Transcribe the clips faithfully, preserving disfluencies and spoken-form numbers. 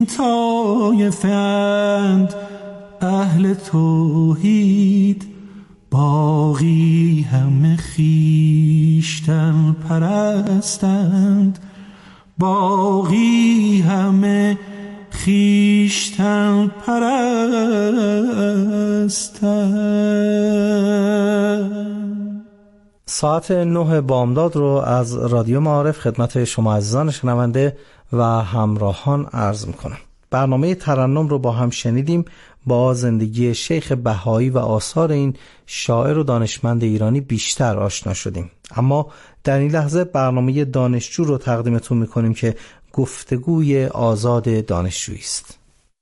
طایفند اهل توحید، باقی همه خویشتن پرستند، باقی همه خویشتن پرستند. ساعت نه بامداد رو از رادیو معارف خدمت شما عزیزان شنونده و همراهان عرض میکنم. برنامه ترنم رو با هم شنیدیم، با زندگی شیخ بهایی و آثار این شاعر و دانشمند ایرانی بیشتر آشنا شدیم. اما در این لحظه برنامه دانشجو رو تقدیمتون میکنیم که گفتگوی آزاد دانشجویی است.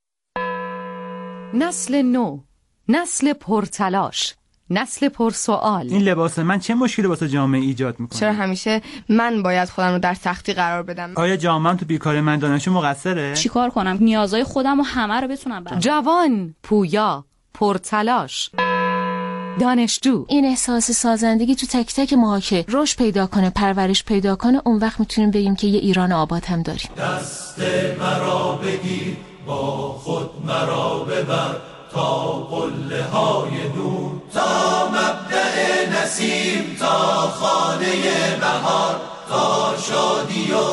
نسل نو، نسل پرتلاش، نسل پرسوال. این لباس من چه مشکلی واسه جامعه ایجاد میکنه؟ چرا همیشه من باید خودم رو در سختی قرار بدم؟ آیا جامعه‌ام تو بیکاری من دانشجو مقصره؟ چیکار کنم نیازهای خودم و همه رو بتونم برام؟ جوان، پویا، پرتلاش، دانشجو. این احساس سازندگی تو تک تک ماها که رشد پیدا کنه، پرورش پیدا کنه، اون وقت میتونیم بگیم که یه ایران آباد هم داریم. دست مرا بگیر، با خود مرا ببر، تا قله های نور، تا مبدأ نسیم، تا خانه بهار، تا شادی و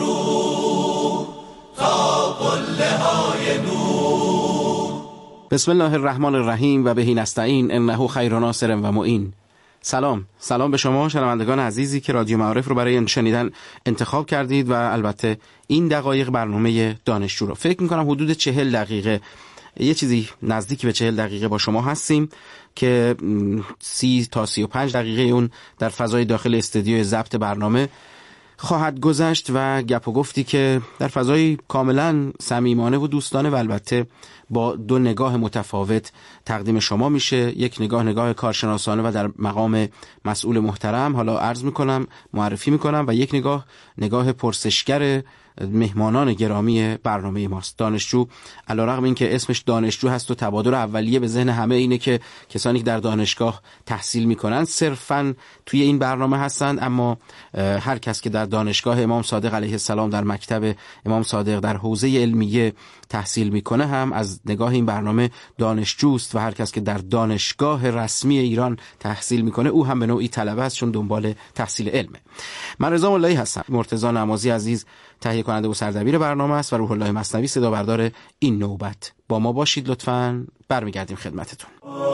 سرور، تا قله های نور. بسم الله الرحمن الرحیم و بهی نستعین انه خیر ناصر و معین. سلام سلام به شما شنوندگان عزیزی که رادیو معارف رو برای شنیدن انتخاب کردید و البته این دقایق برنامه دانشجو رو فکر میکنم حدود چهل دقیقه، یه چیزی نزدیک به چهل دقیقه با شما هستیم که سی تا سی و پنج دقیقه اون در فضای داخل استودیوی ضبط برنامه خواهد گذشت و گپ و گفتی که در فضای کاملا صمیمانه و دوستانه و البته با دو نگاه متفاوت تقدیم شما میشه. یک نگاه نگاه کارشناسانه و در مقام مسئول محترم حالا عرض میکنم معرفی میکنم و یک نگاه نگاه پرسشگر مهمانان گرامی برنامه ماست. دانشجو علیرغم این که اسمش دانشجو هست و تبادر اولیه به ذهن همه اینه که کسانی که در دانشگاه تحصیل میکنن صرفاً توی این برنامه هستند، اما هر کس که در دانشگاه امام صادق علیه السلام در مکتب امام صادق در حوزه علمیه تحصیل میکنه هم از نگاه این برنامه دانشجوست و هر کس که در دانشگاه رسمی ایران تحصیل میکنه او هم به نوعی طلبه است چون دنبال تحصیل علمه. من رضا ملایی هستم. مرتضی نمازی عزیز تهیه کننده و سردبیر برنامه است و روح الله مثنوی صدا بردار این نوبت. با ما باشید لطفاً، برمیگردیم خدمتتون.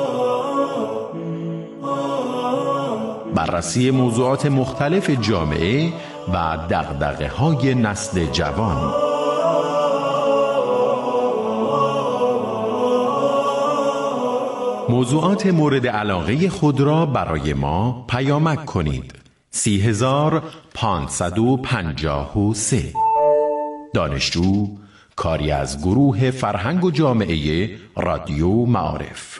بررسی موضوعات مختلف جامعه و دغدغه‌های نسل جوان. موضوعات مورد علاقه خود را برای ما پیامک کنید. سی هزار پانصد و پنجاه و سه. دانشجو، کاری از گروه فرهنگ و جامعه رادیو معارف.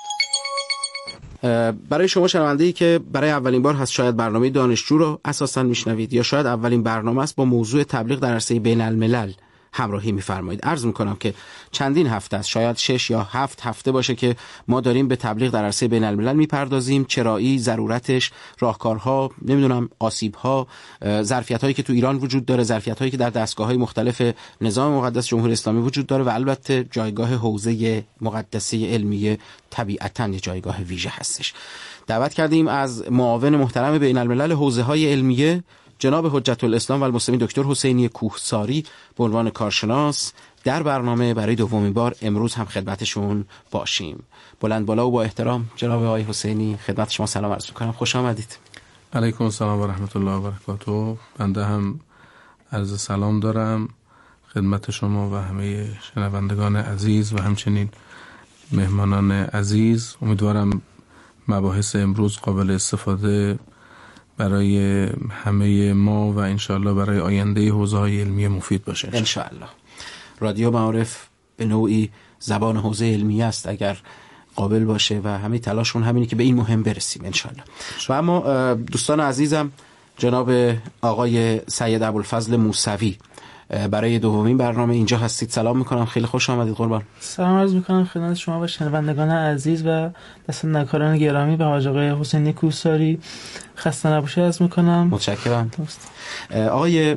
برای شما شنونده‌ای که برای اولین بار هست شاید برنامه دانشجو رو اساساً میشنوید یا شاید اولین برنامه است با موضوع تبلیغ در عرصه بین الملل همراهی می‌فرمایید. عرض می‌کنم که چندین هفته است، شاید شش یا هفت هفته باشه که ما داریم به تبلیغ در عرصه بین الملل می‌پردازیم. چرایی، ضرورتش، راهکارها، نمیدونم آسیب‌ها، ظرفیت‌هایی که تو ایران وجود داره، ظرفیت‌هایی که در دستگاه‌های مختلف نظام مقدس جمهوری اسلامی وجود داره و البته جایگاه حوزه مقدسه علمیه طبیعتاً یه جایگاه ویژه هستش. دعوت کردیم از معاون محترم بین الملل حوزه‌های علمیه جناب حجت الاسلام و المسلمین دکتر حسینی کوهساری به عنوان کارشناس در برنامه برای دومین بار امروز هم خدمتشون باشیم. بلند بالا و با احترام جناب آقای حسینی خدمت شما سلام عرض می‌کنم. خوش آمدید. علیکم السلام و رحمت الله و برکاته. بنده هم عرض سلام دارم خدمت شما و همه شنوندگان عزیز و همچنین مهمانان عزیز. امیدوارم مباحث امروز قابل استفاده برای همه ما و انشاءالله برای آینده حوزه‌های علمی مفید باشه انشاءالله. رادیو معارف به نوعی زبان حوزه علمی است اگر قابل باشه و همه تلاشمون همینه که به این مهم برسیم انشاءالله. و اما دوستان عزیزم جناب آقای سید ابوالفضل موسوی برای دومین برنامه اینجا هستید. سلام میکنم، خیلی خوش آمدید قربان. سلام عرض میکنم خدمت شما و شنوندگان عزیز و دستندرکاران گرامی و حاج آقای حسینی کوهساری. خسته نباشید عرض میکنم. متشکرم. آقای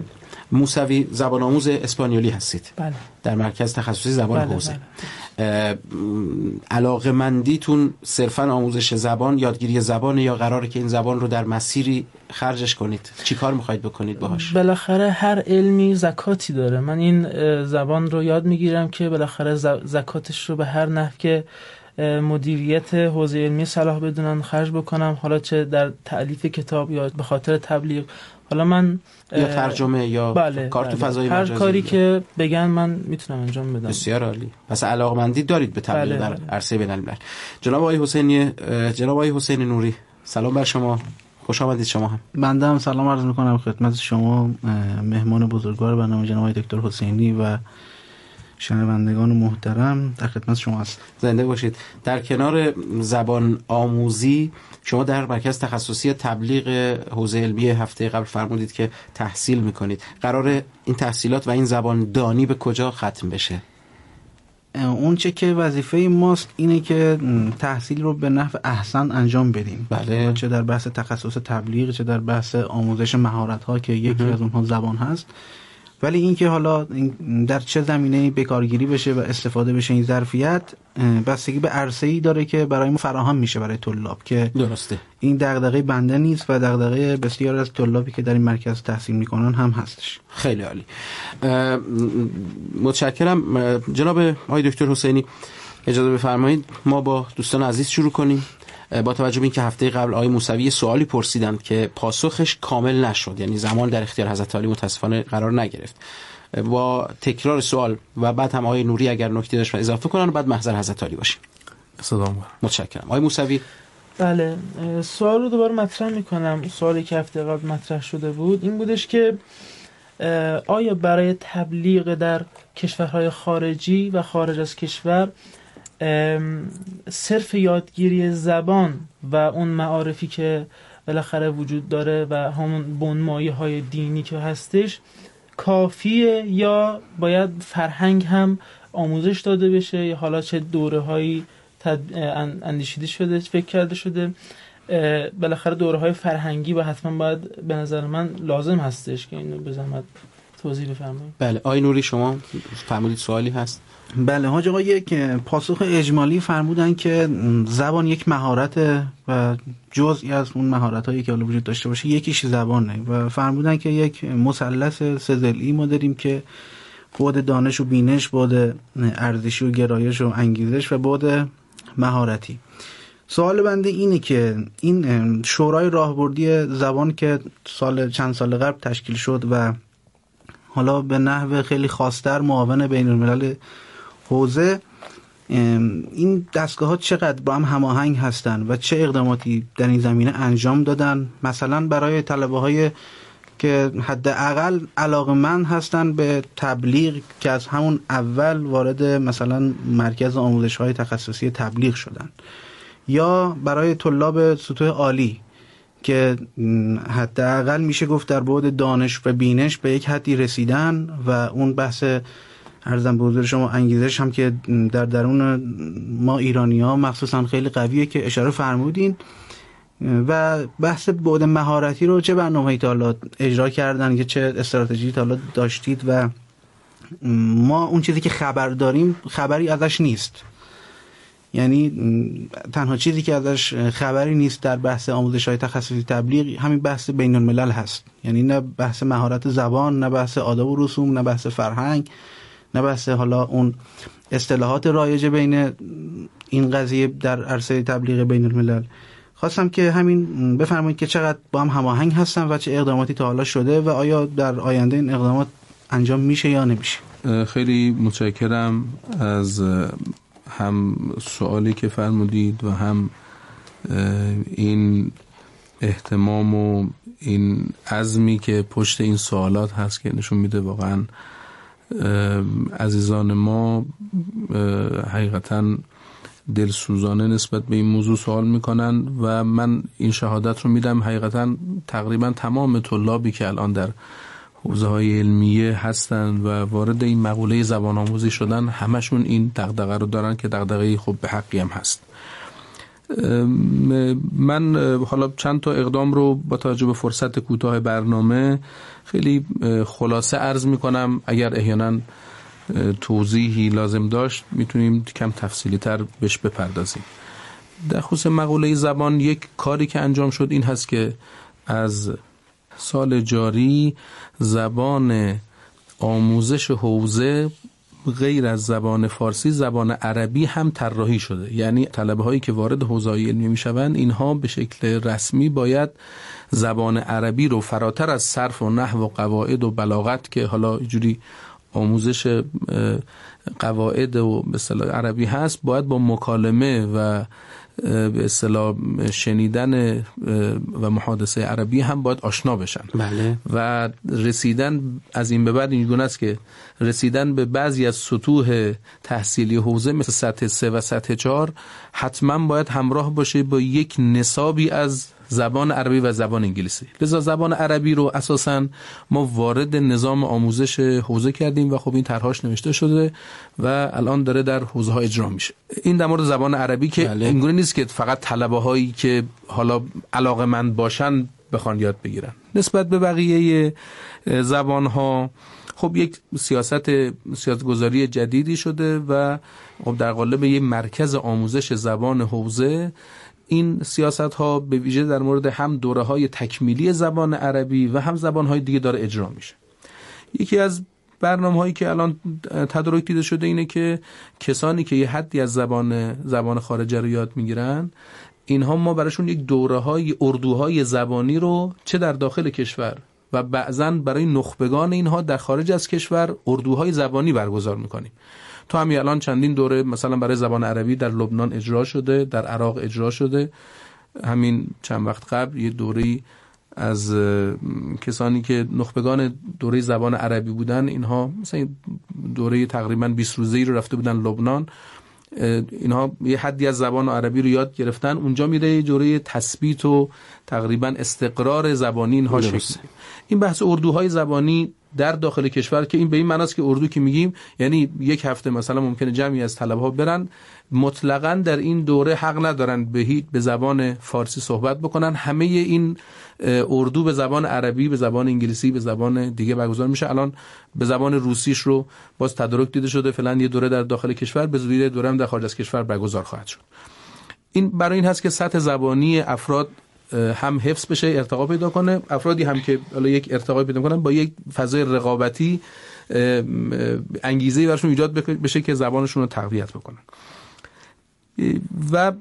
موسوی زبان آموز اسپانیولی هستید. بله. در مرکز تخصصی زبان بله حوزه. بله. علاقه‌مندیتون صرفاً آموزش زبان، یادگیری زبان، یا قراره که این زبان رو در مسیری خرجش کنید؟ چی کار میخواید بکنید باهاش؟ بالاخره هر علمی زکاتی داره. من این زبان رو یاد میگیرم که بالاخره زکاتش رو به هر نحو که مدیریت حوزه علمی صلاح بدونن خرج بکنم، حالا چه در تألیف کتاب یا به خاطر تبلیغ، حالا من یا ترجمه یا بله کار تو بله. فضای هر مجازی کاری که بگن من میتونم انجام بدم. بسیار عالی. پس علاقمندی دارید به تبلیغ بله در بله. عرصه بین‌الملل. جناب آقای حسینی، جناب آقای حسین نوری، سلام بر شما، خوش آمدید. شما هم بنده هم سلام عرض میکنم خدمت شما مهمان بزرگوار برنامه جناب آقای دکتر حسینی و شنوندگان محترم. در خدمت شما هست. زنده باشید. در کنار زبان آموزی شما در مرکز تخصصی تبلیغ حوزه علمی هفته قبل فرمودید که تحصیل میکنید. قرار این تحصیلات و این زبان دانی به کجا ختم بشه؟ اون چه که وظیفه ماست اینه که تحصیل رو به نحو احسن انجام بدیم. بله. چه در بحث تخصص تبلیغ، چه در بحث آموزش مهارت ها که یکی از اونها زبان هست. ولی اینکه حالا در چه زمینه‌ای بکارگیری بشه و استفاده بشه این ظرفیت بستگی به عرصه‌ای داره که برای ما فراهم میشه برای طلاب، که درسته این دغدغه بنده نیست و دغدغه بسیار از طلابی که در این مرکز تحصیل میکنن هم هستش. خیلی عالی. متشکرم. جناب آقای دکتر حسینی، اجازه بفرمایید ما با دوستان عزیز شروع کنیم. با توجه به اینکه هفته قبل آقای موسوی سوالی پرسیدند که پاسخش کامل نشد، یعنی زمان در اختیار حضرت عالی متاسفانه قرار نگرفت، با تکرار سوال و بعد هم آقای نوری اگر نکته داشت اضافه کنن و بعد محضر حضرت عالی باشیم. سلام. متشکرم. آقای موسوی. بله، سوال رو دوباره مطرح میکنم. سوالی که هفته قبل مطرح شده بود این بودش که آیا برای تبلیغ در کشورهای خارجی و خارج از کشور صرف یادگیری زبان و اون معارفی که بالاخره وجود داره و همون بنمایه های دینی که هستش کافیه، یا باید فرهنگ هم آموزش داده بشه، یا حالا چه دوره هایی اندیشیده شده، فکر کرده شده؟ بالاخره دوره های فرهنگی و حتما باید به نظر من لازم هستش که اینو به زحمت توضیح بفرمایید. بله آقای نوری شما فرمودید سوالی هست؟ بله حاج آقا، یک پاسخ اجمالی فرمودن که زبان یک مهارت و جزئی از اون مهارت‌هایی که حالا وجود داشته باشه یکیش زبانه و فرمودن که یک مثلث سه ضلعی ما داریم که بعد دانش و بینش، بعد ارزشی و گرایش و انگیزش و بعد مهارتی. سوال بنده اینه که این شورای راهبردی زبان که سال چند سال قبل تشکیل شد و حالا به نحو خیلی خاص‌تر معاون بین الملل حوزه، این دستگاه ها چقدر با هم هماهنگ هستن و چه اقداماتی در این زمینه انجام دادن، مثلا برای طلبه های که حداقل علاقه‌مند هستن به تبلیغ که از همون اول وارد مثلا مرکز آموزش های تخصصی تبلیغ شدن، یا برای طلاب سطوح عالی که حداقل میشه گفت در بعد دانش و بینش به یک حدی رسیدن و اون بحث عرضم به حضور شما انگیزش هم که در درون ما ایرانی‌ها مخصوصا خیلی قویه که اشاره فرمودین، و بحث بعد مهارتی رو چه برنامه‌ای تا حالا اجرا کردن که چه استراتژی تا حالا داشتید و ما اون چیزی که خبر داریم خبری ازش نیست، یعنی تنها چیزی که ازش خبری نیست در بحث آموزش‌های تخصصی تبلیغ همین بحث بین الملل هست، یعنی نه بحث مهارت زبان، نه بحث آداب و رسوم، نه بحث فرهنگ، نه بحث حالا اون اصطلاحات رایج بین این قضیه در عرصه تبلیغ بین الملل. خواستم که همین بفرمایید که چقدر با هم هماهنگ هستن و چه اقداماتی تا حالا شده و آیا در آینده این اقدامات انجام میشه یا نمیشه. خیلی متشکرم از هم سوالی که فرمودید و هم این اهتمام و این عزمی که پشت این سوالات هست که نشون میده واقعا عزیزان ما حقیقتا دلسوزانه نسبت به این موضوع سوال میکنن و من این شهادت رو میدم حقیقتا تقریبا تمام طلابی که الان در حوزه های علمیه هستن و وارد این مقوله زبان آموزی شدن همشون این دغدغه رو دارن که دغدغه خب به حقی هم هست. من حالا چند تا اقدام رو با توجه به فرصت کوتاه برنامه خیلی خلاصه عرض میکنم. اگر احیانا توضیحی لازم داشت میتونیم کم تفصیلی تر بهش بپردازیم. در خصوص مقوله زبان یک کاری که انجام شد این هست که از سال جاری زبان آموزش حوزه غیر از زبان فارسی زبان عربی هم طراحی شده. یعنی طلبه هایی که وارد حوزه علمی میشوند اینها به شکل رسمی باید زبان عربی رو فراتر از صرف و نحو و قواعد و بلاغت که حالا اینجوری آموزش قواعد و به اصطلاح عربی هست، باید با مکالمه و به اصطلاح شنیدن و محادثه عربی هم باید آشنا بشن. بله. و رسیدن از این به بعد اینگونه است که رسیدن به بعضی از سطوح تحصیلی حوزه مثل سطح سه و سطح چهار حتما باید همراه باشه با یک نصابی از زبان عربی و زبان انگلیسی. لذا زبان عربی رو اساساً ما وارد نظام آموزش حوزه کردیم و خب این طرحش نوشته شده و الان داره در حوزه ها اجرا میشه. این در مورد زبان عربی که بله. اینگونه نیست که فقط طلبه هایی که حالا علاقه‌مند باشن بخوان یاد بگیرن. نسبت به بقیه زبان ها خب یک سیاست سیاستگذاری جدیدی شده و خب در قالب یک مرکز آموزش زبان حوزه این سیاست ها به ویژه در مورد هم دوره های تکمیلی زبان عربی و هم زبان های دیگه داره اجرا میشه. یکی از برنامه هایی که الان تدارک دیده شده اینه که کسانی که یه حدی از زبان زبان خارجه رو یاد میگیرن اینها ما براشون یک دوره های اردوهای زبانی رو چه در داخل کشور و بعضاً برای نخبگان اینها در خارج از کشور اردوهای زبانی برگزار میکنیم. تو همین الان چندین دوره مثلا برای زبان عربی در لبنان اجرا شده، در عراق اجرا شده. همین چند وقت قبل یه دوره‌ای از کسانی که نخبگان دوره زبان عربی بودن اینها مثلا دوره تقریباً بیست روزه‌ای رو رفته بودن لبنان، اینها یه حدی از زبان عربی رو یاد گرفتن. اونجا میره یه دوره تثبیت و تقریباً استقرار زبانی اینها شکل. این بحث اردوهای زبانی در داخل کشور که این به این معناست که اردو که میگیم یعنی یک هفته مثلا ممکنه جمعی از طلبه ها برن مطلقاً در این دوره حق ندارن به هیچ به زبان فارسی صحبت بکنن. همه این اردو به زبان عربی، به زبان انگلیسی، به زبان دیگه برگزار میشه. الان به زبان روسیش رو باز تدارک دیده شده، فعلا یه دوره در داخل کشور، به زودی دوره هم در خارج از کشور برگزار خواهد شد. این برای این هست که سطح زبانی افراد هم حفظ بشه، ارتقا پیدا کنه. افرادی هم که حالا یک ارتقا پیدا کنن با یک فضای رقابتی انگیزه‌ای براشون ایجاد بشه که زبانشون رو تقویت بکنن. و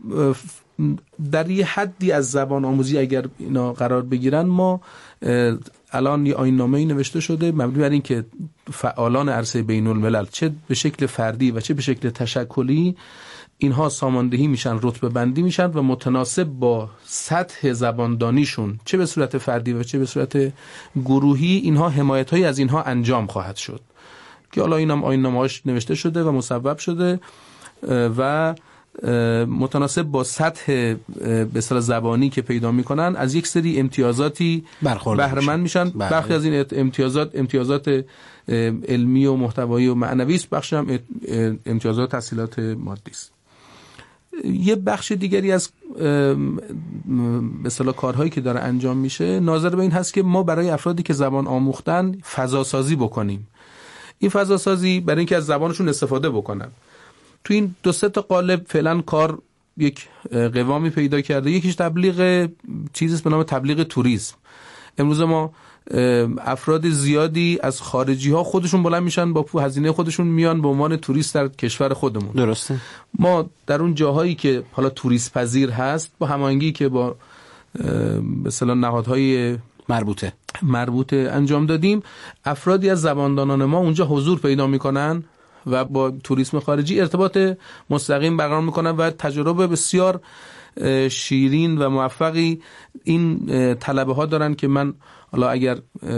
در یه حدی از زبان آموزی اگر اینا قرار بگیرن، ما الان یه آیین‌نامه‌ای نوشته شده مبنی بر این که فعالان عرصه بین الملل چه به شکل فردی و چه به شکل تشکلی اینها ساماندهی میشن، رتبه بندی میشن و متناسب با سطح زباندانیشون چه به صورت فردی و چه به صورت گروهی اینها حمایت‌هایی از اینها انجام خواهد شد که حالا اینم آیین‌نامه‌اش نوشته شده و مصوب شده و متناسب با سطح به اصطلاح زبانی که پیدا میکنن از یک سری امتیازاتی بهره مند میشن. برخی از این امتیازات امتیازات علمی و محتوایی و معنوی است، بخشی هم امتیازات تحصیلات مادی است. یه بخش دیگری از به اصطلاح کارهایی که داره انجام میشه ناظر به این هست که ما برای افرادی که زبان آموختن فضا سازی بکنیم. این فضا سازی برای اینکه از زبانشون استفاده بکنن. تو این دو سه تا قالب فعلا کار یک قوامی پیدا کرده. یکیش تبلیغ چیزی به نام تبلیغ توریسم. امروز ما افراد زیادی از خارجی ها خودشون بلند میشن با هزینه خودشون میان به عنوان توریست در کشور خودمون. درسته. ما در اون جاهایی که حالا توریست پذیر هست با هماهنگی که با به اصطلاح نهادهای مربوطه مربوطه انجام دادیم، افرادی از زباندانان ما اونجا حضور پیدا میکنن و با توریسم خارجی ارتباط مستقیم برقرار میکنن و تجربه بسیار شیرین و موفقی این طلبه ها دارن که من حالا اگر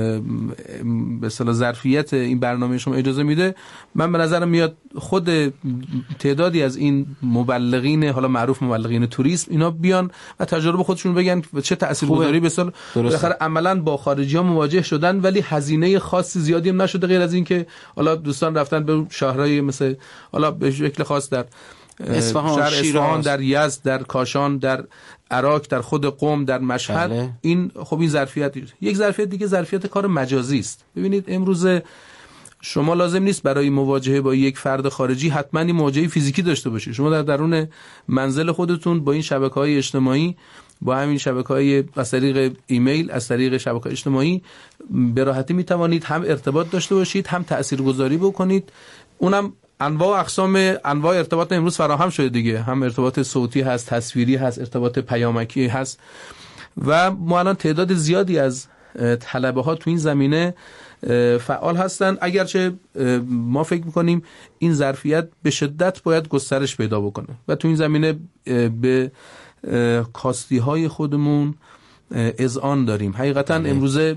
به اصطلاح ظرفیت این برنامه شما اجازه میده، من به نظرم میاد خود تعدادی از این مبلغین حالا معروف مبلغین توریسم اینا بیان و تجربه خودشون بگن و چه تاثیرگذاری به سال بالاخره عملاً با خارجی ها مواجه شدن ولی هزینه خاصی زیادی هم نشده غیر از این که حالا دوستان رفتن به شهرهای مثل حالا به شکل خاص در اصفهان، شهر شیراز، اصفهان، در یزد، در کاشان، در عراق، در خود قم، در مشهد. بله. این خب این ظرفیت. یک ظرفیت دیگه ظرفیت کار مجازی است. ببینید امروز شما لازم نیست برای مواجهه با یک فرد خارجی حتما این مواجهه فیزیکی داشته باشید. شما در درون منزل خودتون با این شبکه‌های اجتماعی، با همین شبکه‌های از طریق ایمیل، از طریق شبکه‌های اجتماعی به راحتی میتوانید هم ارتباط داشته باشید، هم تاثیرگذاری بکنید. اونم انواع و اقسام انواع ارتباط امروز فراهم شده دیگه، هم ارتباط صوتی هست، تصویری هست، ارتباط پیامکی هست و ما الان تعداد زیادی از طلبه ها تو این زمینه فعال هستن. اگرچه ما فکر میکنیم این ظرفیت به شدت باید گسترش پیدا بکنه و تو این زمینه به کاستی های خودمون اذعان داریم. حقیقتا امروزه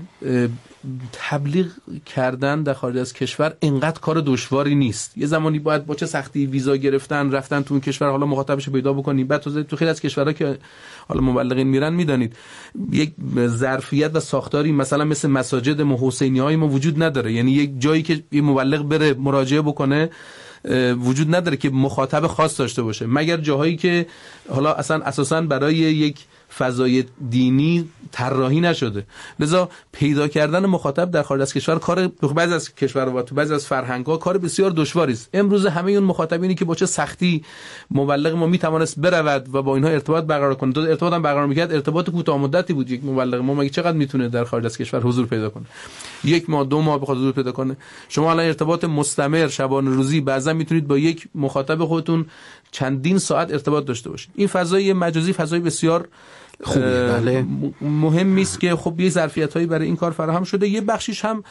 تبلیغ کردن در خارج از کشور اینقدر کار دشواری نیست. یه زمانی باید با چه سختی ویزا گرفتن، رفتن تو اون کشور، حالا مخاطبش پیدا بکنیم. بعد تو خیلی از کشورها که حالا مبلغین میرن میدانید یک ظرفیت و ساختاری مثلا مثل مساجد ما حسینی‌های ما وجود نداره. یعنی یک جایی که یه مبلغ بره مراجعه بکنه وجود نداره که مخاطب خاص داشته باشه، مگر جاهایی که حالا اصلا اساساً برای یک فضای دینی طراحی نشده. لذا پیدا کردن مخاطب در خارج از کشور کار تو بعضی از کشورها و تو بعضی از فرهنگ‌ها کار بسیار دشواری است. امروز همه اون مخاطبینی که با چه سختی مبلغ ما میتوانست برود و با اینها ارتباط برقرار کنه، ارتباط هم برقرار می‌کرد، ارتباط کوتاه مدتی بود. یک مبلغ ما مگه چقدر میتونه در خارج از کشور حضور پیدا کنه؟ یک ماه دو ماه بخواد حضور پیدا کنه. شما الان ارتباط مستمر شبانه روزی بعضا میتونید با یک مخاطب خودتون چندین ساعت ارتباط داشته باشید. این فضای مجازی فضای بسیار بله. مهم است که خب یه ظرفیت‌هایی برای این کار فراهم شده. یه بخشیش هم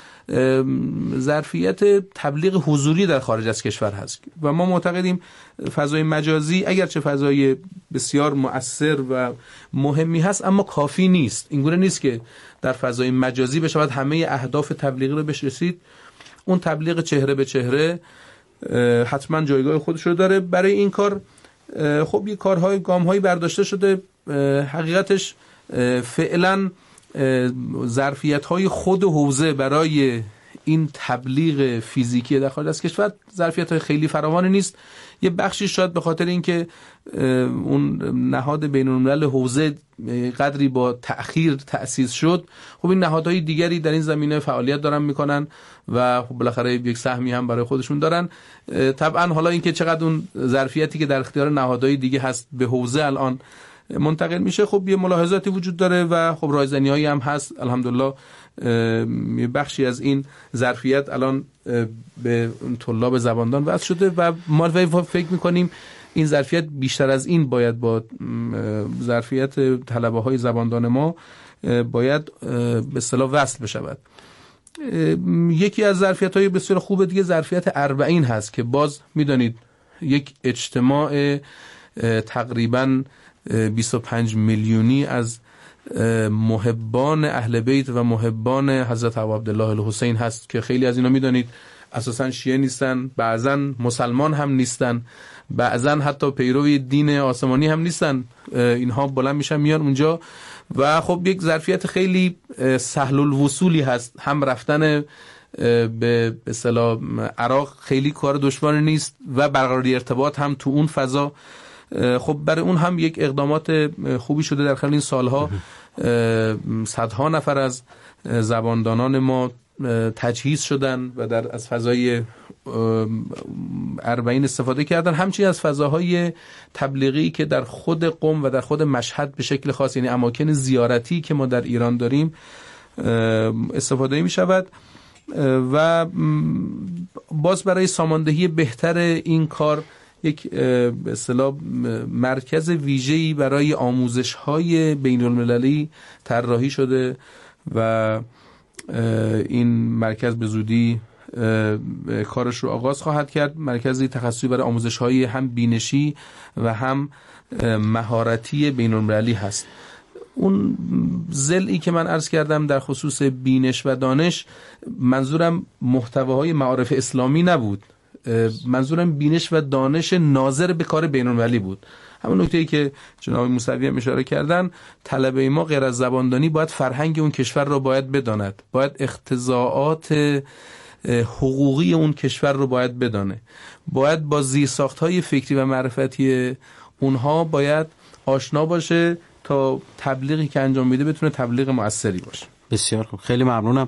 ظرفیت تبلیغ حضوری در خارج از کشور هست و ما معتقدیم فضای مجازی اگرچه فضای بسیار مؤثر و مهمی هست اما کافی نیست. اینگونه نیست که در فضای مجازی بشود همه اهداف تبلیغی رو بهش رسید. اون تبلیغ چهره به چهره حتما جایگاه خودش رو داره. برای این کار خب یه کارهای گام‌هایی برداشته شده. حقیقتش فعلا ظرفیت‌های خود حوزه برای این تبلیغ فیزیکی در خارج از کشور ظرفیت‌های خیلی فراوانی نیست. یه بخشی شاید به خاطر اینکه اون نهاد بین‌الملل حوزه قدری با تأخیر تأسیس شد، خب این نهادهای دیگری در این زمینه فعالیت دارن میکنن و خب بالاخره یک سهمی هم برای خودشون دارن. طبعا حالا اینکه چقدر اون ظرفیتی که در اختیار نهادهای دیگه هست به حوزه الان منتقل میشه، خب یه ملاحظاتی وجود داره و خب رایزنی‌هایی هم هست. الحمدلله یه بخشی از این ظرفیت الان به طلاب زباندان وصل شده و ما فکر میکنیم این ظرفیت بیشتر از این باید با ظرفیت طلبه‌های زباندان ما باید به اصطلاح وصل بشود. یکی از ظرفیت‌های بسیار خوب دیگه ظرفیت اربعین هست که باز میدانید یک اجتماع تقریباً بیست و پنج میلیونی از محبان اهل بیت و محبان حضرت ابو عبدالله الحسین هست که خیلی از اینا میدانید اساساً شیعه نیستن، بعضاً مسلمان هم نیستن، بعضاً حتی پیروی دین آسمانی هم نیستن. اینها بلند میشن میان اونجا و خب یک ظرفیت خیلی سهل الوصولی هست. هم رفتن به اصطلاح عراق خیلی کار دشوار نیست و برقراری ارتباط هم تو اون فضا. خب برای اون هم یک اقدامات خوبی شده در خلال این سالها. صدها نفر از زباندانان ما تجهیز شدن و در از فضای اربعین استفاده کردن. همچنین از فضاهای تبلیغی که در خود قم و در خود مشهد به شکل خاص، یعنی اماکن زیارتی که ما در ایران داریم، استفاده می شود و باز برای ساماندهی بهتر این کار یک به اصطلاح مرکز ویژه‌ای برای آموزش‌های بین‌المللی طراحی شده و این مرکز به زودی کارش رو آغاز خواهد کرد. مرکزی تخصصی برای آموزش‌های هم بینشی و هم مهارتی بین‌المللی هست. اون ضلعی که من عرض کردم در خصوص بینش و دانش، منظورم محتواهای معارف اسلامی نبود، منظورم بینش و دانش ناظر به کار بین‌المللی بود. همون نکته‌ای که جناب موسوی هم اشاره کردن، طلبه ما غیر از زباندانی باید فرهنگ اون کشور را باید بداند، باید اقتضاعات حقوقی اون کشور رو باید بدانه، باید با زیرساخت‌های فکری و معرفتی اونها باید آشنا باشه تا تبلیغی که انجام میده بتونه تبلیغ مؤثری باشه. بسیار خوب، خیلی ممنونم.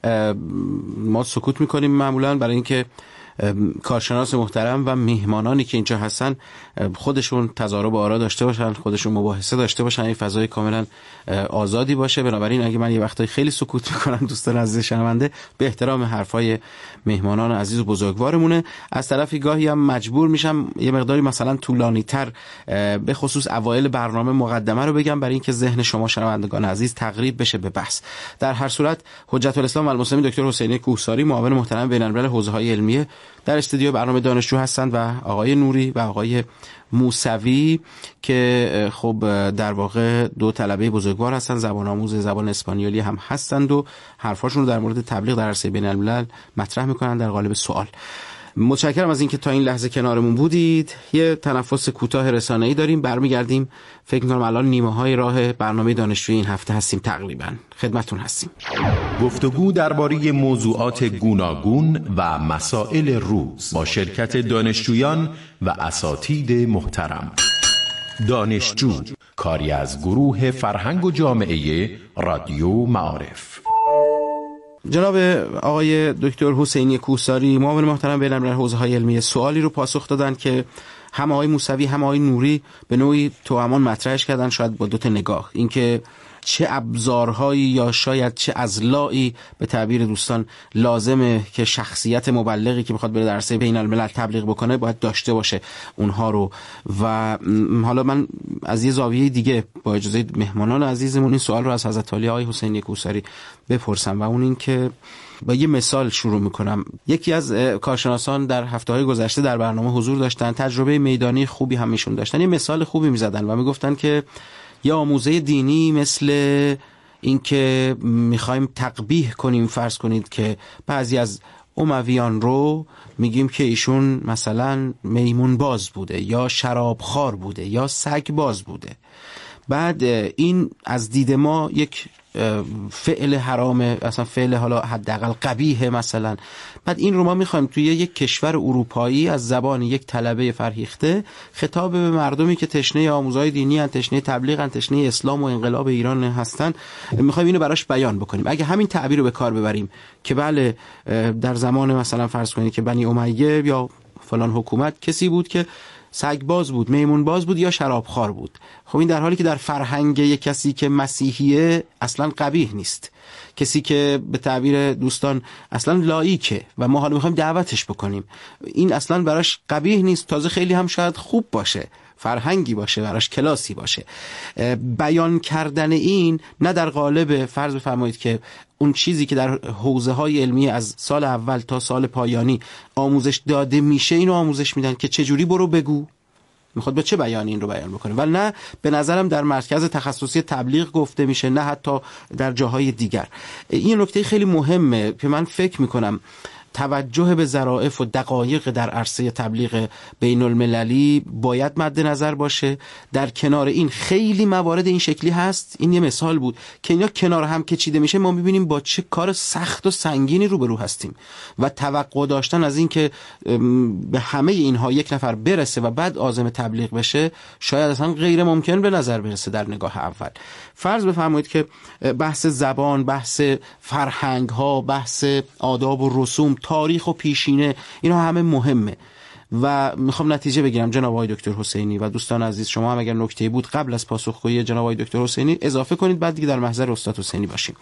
ما سکوت میکنیم معمولا برای اینکه کارشناس محترم و میهمانانی که اینجا هستن خودشون تضارب آرا داشته باشن، خودشون مباحثه داشته باشن، این فضای کاملا آزادی باشه. بنابراین اگه من یه وقتایی خیلی سکوت میکنم دوستان عزیز شنونده، به احترام حرفای میهمانان عزیز و بزرگوارمونه. از طرفی گاهی هم مجبور میشم یه مقداری مثلا طولانی تر به خصوص اوایل برنامه مقدمه رو بگم برای اینکه ذهن شما شنوندگان عزیز تقریب بشه به بحث. در هر صورت حجت الاسلام و المسلمین دکتر حسینی کوهساری، معاون محترم بین‌الملل حوزه‌های علمیه، در استودیو برنامه دانشجو هستند و آقای نوری و آقای موسوی که خب در واقع دو طلبه بزرگوار هستند، زبان آموز زبان اسپانیولی هم هستند و حرفاشون رو در مورد تبلیغ در عرصه بین‌الملل مطرح میکنن در قالب سوال. متشکرم از اینکه تا این لحظه کنارمون بودید. یه تنفس کوتاه رسانه‌ای داریم، برمیگردیم. فکر می‌کنم الان نیمه‌های راه برنامه دانشجویی این هفته هستیم، تقریباً خدمتتون هستیم. گفتگو درباره موضوعات گوناگون و مسائل روز با شرکت دانشجویان و اساتید محترم. دانشجو، کاری از گروه فرهنگ و جامعه رادیو معارف. جناب آقای دکتر حسینی کوهساری، معاون محترم بین‌الملل حوزه‌های علمی، سوالی رو پاسخ دادن که هم آقای موسوی هم آقای نوری به نوعی توأمان مطرحش کردن، شاید با دو تا نگاه، اینکه چه ابزارهایی یا شاید چه اضلاعی به تعبیر دوستان لازمه که شخصیت مبلغی که میخواد بره در عرصه بین‌الملل تبلیغ بکنه باید داشته باشه اونها رو. و حالا من از یه زاویه دیگه با اجازه مهمانان عزیزمون این سوال رو از حضرت عالی آقای حسینی کوهساری بپرسم و اون این که با یه مثال شروع میکنم. یکی از کارشناسان در هفته‌های گذشته در برنامه حضور داشتن، تجربه میدانی خوبی هم ایشون داشتن، یه مثال خوبی میزدن و میگفتن که یا آموزه دینی مثل اینکه میخوایم تقبیح کنیم، فرض کنید که بعضی از امویان رو میگیم که ایشون مثلا میمون باز بوده یا شرابخوار بوده یا سگ باز بوده، بعد این از دید ما یک فعل حرامه، اصلا فعل حالا حداقل قبیحه مثلا. بعد این رو ما میخوایم توی یک کشور اروپایی از زبان یک طلبه فرهیخته خطاب به مردمی که تشنه آموزهای دینی ان، تشنه تبلیغ ان، تشنه اسلام و انقلاب ایران هستن، میخوایم اینو براش بیان بکنیم. اگه همین تعبیر رو به کار ببریم که بله در زمان مثلا فرض کنید که بنی امیه یا فلان حکومت کسی بود که سگ باز بود، میمون باز بود یا شرابخوار بود، خب این در حالی که در فرهنگ یک کسی که مسیحیه اصلا قبیح نیست، کسی که به تعبیر دوستان اصلا لاییکه و ما حالا میخوایم دعوتش بکنیم، این اصلا براش قبیح نیست، تازه خیلی هم شاید خوب باشه، فرهنگی باشه، براش کلاسی باشه. بیان کردن این نه در قالب فرض بفرمایید که اون چیزی که در حوزه های علمی از سال اول تا سال پایانی آموزش داده میشه اینو آموزش میدن که چجوری برو بگو، میخواد با چه بیانی این رو بیان بکنه، ولی نه به نظرم در مرکز تخصصی تبلیغ گفته میشه، نه حتی در جاهای دیگر. این نکته خیلی مهمه که من فکر میکنم توجه به ظرافت و دقایق در عرصه تبلیغ بین المللی باید مد نظر باشه. در کنار این خیلی موارد این شکلی هست، این یه مثال بود که اینا کنار هم که چیده میشه ما میبینیم با چه کار سخت و سنگینی روبرو هستیم و توقع داشتن از این که به همه اینها یک نفر برسه و بعد عازم تبلیغ بشه شاید اصلا غیر ممکن به نظر برسه در نگاه اول. فرض بفرمایید که بحث زبان، بحث فرهنگ ها، بحث آداب و رسوم، تاریخ و پیشینه، اینا همه مهمه و میخوام نتیجه بگیرم. جناب آقای دکتر حسینی و دوستان عزیز، شما هم اگر نکته‌ای بود قبل از پاسخگویی جناب آقای دکتر حسینی اضافه کنید، بعد دیگه در محضر استاد حسینی باشیم.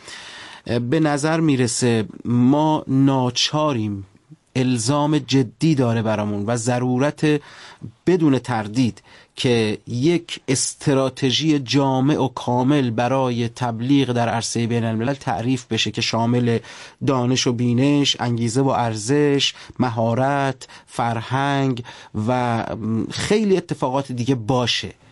به نظر میرسه ما ناچاریم، الزام جدی داره برامون و ضرورت بدون تردید که یک استراتژی جامع و کامل برای تبلیغ در عرصه بین الملل تعریف بشه که شامل دانش و بینش، انگیزه و ارزش، مهارت، فرهنگ و خیلی اتفاقات دیگه باشه.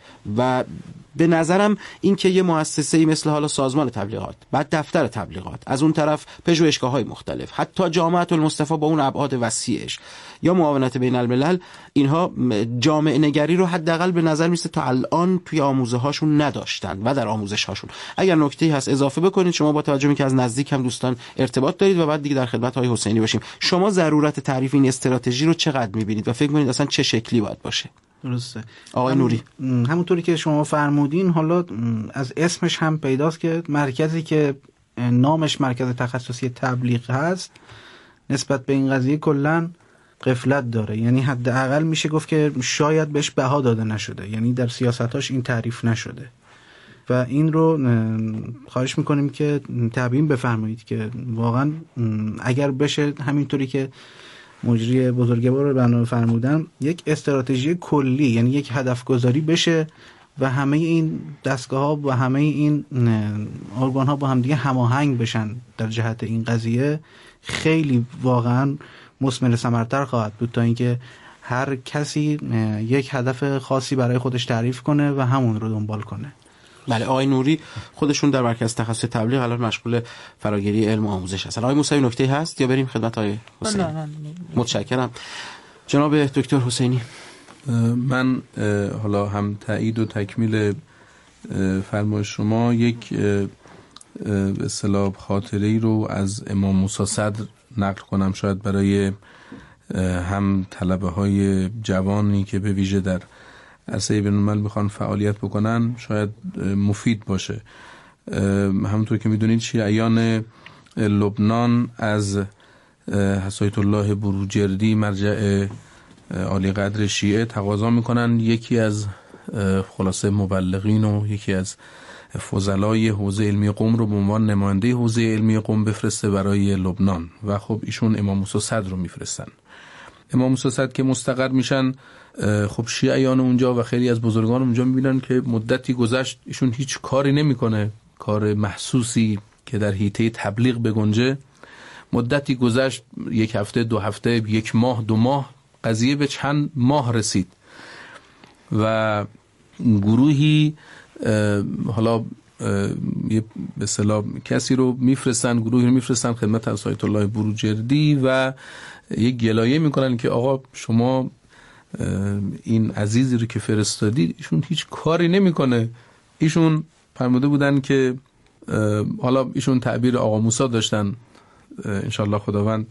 و به نظرم این که یه مؤسسه‌ای مثل حالا سازمان تبلیغات، بعد دفتر تبلیغات، از اون طرف پژوهشگاه‌های مختلف، حتی جامعه المصطفی با اون ابعاد وسیعش یا معاونت بین الملل، اینها جامعه نگری رو حداقل به نظر میسه تا الان توی آموزه هاشون نداشتن و در آموزش هاشون. اگر نکته‌ای هست اضافه بکنید شما، با توجه به اینکه از نزدیک هم دوستان ارتباط دارید و بعد دیگه در خدمت آقای حسینی باشیم. شما ضرورت تعریف این استراتژی رو چقدر می‌بینید و فکر می‌کنید اصلا چه شکلی باید باشه؟ درسته آقای نوری. همونطوری که شما فرمودین، حالا از اسمش هم پیداست که مرکزی که نامش مرکز تخصصی تبلیغ هست نسبت به این قضیه کلاً غفلت داره. یعنی حداقل میشه گفت که شاید بهش بها داده نشده، یعنی در سیاستاش این تعریف نشده و این رو خواهش میکنیم که تبیین بفرمایید که واقعا اگر بشه همینطوری که مجری بزرگوار برنامه فرمودن یک استراتژی کلی، یعنی یک هدف گذاری بشه و همه این دستگاه ها و همه این ارگان ها با هم دیگه هماهنگ بشن در جهت این قضیه، خیلی واقعا مثمر ثمرتر خواهد بود تا اینکه هر کسی یک هدف خاصی برای خودش تعریف کنه و همون رو دنبال کنه. بله، آقای نوری خودشون در مرکز تخصص تبلیغ الان مشغول فراگیری علم و آموزش هستن. آقای موسوی نکته هست یا بریم خدمت آقای حسینی؟ متشکرم. جناب دکتر حسینی. من حالا هم تایید و تکمیل فرمایش شما، یک به اصطلاح خاطره‌ای رو از امام موسی صدر نقل کنم، شاید برای هم طلبه‌های جوانی که به ویژه در عرصه بین‌الملل میخوان فعالیت بکنن شاید مفید باشه. همونطور که میدونید شیعیان لبنان از حسایت الله بروجردی، مرجع عالی قدر شیعه، تقاضا میکنن یکی از خلاصه مبلغین و یکی از فضلای حوزه علمی قم رو به عنوان نماینده حوزه علمی قم بفرسته برای لبنان و خب ایشون امام موسی صدر رو میفرستن. امام موسی صدر که مستقر میشن، خب شیعیان اونجا و خیلی از بزرگان اونجا میبینن که مدتی گذشت ایشون هیچ کاری نمیکنه، کار محسوسی که در حیطه تبلیغ بگنجه. مدتی گذشت، یک هفته، دو هفته، یک ماه، دو ماه، قضیه به چند ماه رسید و گروهی حالا یه به اصطلاح کسی رو میفرستن، گروهی رو میفرستن خدمت حسایت الله بروجردی و یک گلایه میکنن که آقا شما این عزیزی رو که فرستادید ایشون هیچ کاری نمیکنه. ایشون فرموده بودن که حالا ایشون تعبیر آقا موسی داشتن، انشالله خداوند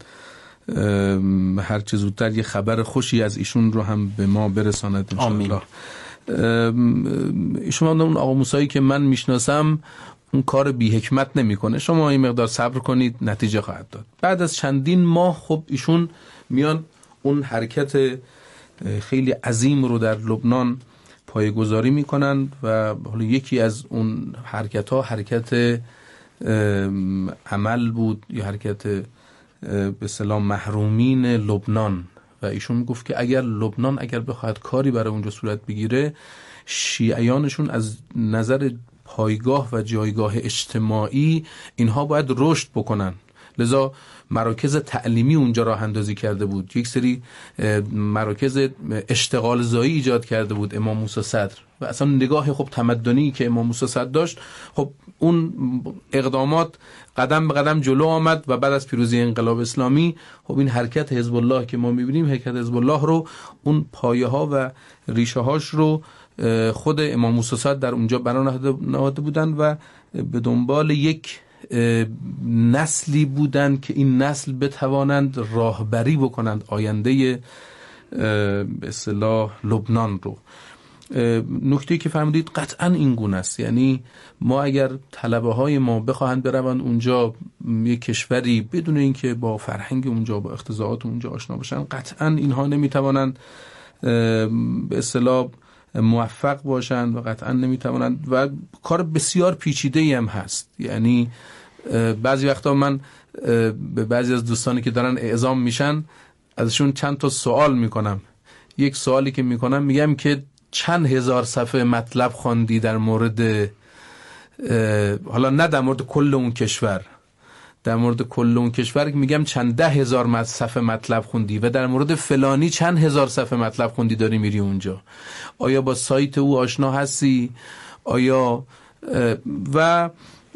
هر چه زودتر یه خبر خوشی از ایشون رو هم به ما برساند انشالله. ایشون اون آقا موسیی که من میشناسم اون کار بی حکمت نمی کنه، شما این مقدار صبر کنید نتیجه خواهد داد. بعد از چندین ماه خب ایشون میان اون حرکت خیلی عظیم رو در لبنان پایه‌گذاری میکنن و حالا یکی از اون حرکت ها حرکت عمل بود یا حرکت به اصطلاح محرومین لبنان و ایشون گفت که اگر لبنان اگر بخواهد کاری برای اونجا صورت بگیره، شیعیانشون از نظر پایگاه و جایگاه اجتماعی اینها باید رشد بکنن. لذا مراکز تعلیمی اونجا راه اندازی کرده بود، یک سری مراکز اشتغال زایی ایجاد کرده بود امام موسی صدر و اصلا نگاه خب تمدنی که امام موسی صدر داشت، خب اون اقدامات قدم به قدم جلو آمد و بعد از پیروزی انقلاب اسلامی خب این حرکت حزب الله که ما می‌بینیم، حرکت حزب الله رو اون پایه ها و ریشه هاش رو خود امام موسی صدر در اونجا بنا نهاده بودن و به دنبال یک نسلی بودند که این نسل بتوانند راهبری بکنند آینده به اصطلاح لبنان رو. نکته‌ای که فهمیدید قطعا این گونه است، یعنی ما اگر طلبه های ما بخواهند بروند اونجا یک کشوری بدون اینکه با فرهنگ اونجا با اقتضاعات اونجا آشنا باشن، قطعا اینها نمیتوانند به اصطلاح موفق باشند و قطعا نمیتوانند و کار بسیار پیچیده‌ای هم هست. یعنی بعضی وقتا من به بعضی از دوستانی که دارن اعزام میشن ازشون چند تا سوال میکنم. یک سوالی که میکنم میگم که چند هزار صفحه مطلب خواندی در مورد، حالا نه در مورد کل اون کشور، در مورد کل اون کشور میگم چند ده هزار صفحه مطلب خوندی و در مورد فلانی چند هزار صفحه مطلب خوندی داری میری اونجا. آیا با سایت او آشنا هستی؟ آیا و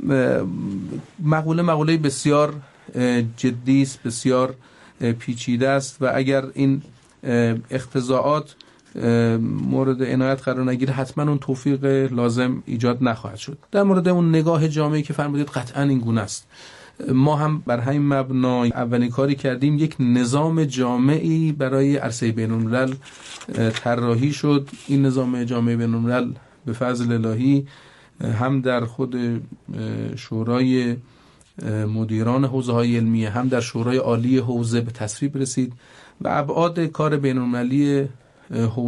مقوله مقوله بسیار جدی است، بسیار پیچیده است و اگر این اختزاعات مورد عنایت قرار نگیره حتما اون توفیق لازم ایجاد نخواهد شد. در مورد اون نگاه جامعی که فرمودید قطعا این گونه است. ما هم بر همین مبنا اولین کاری کردیم، یک نظام جامعی برای عرصه بین‌الملل طراحی شد. این نظام جامعه بین‌الملل به فضل الهی هم در خود شورای مدیران حوزه‌های علمیه هم در شورای عالی حوزه به تصویب رسید و ابعاد کار بین‌المللی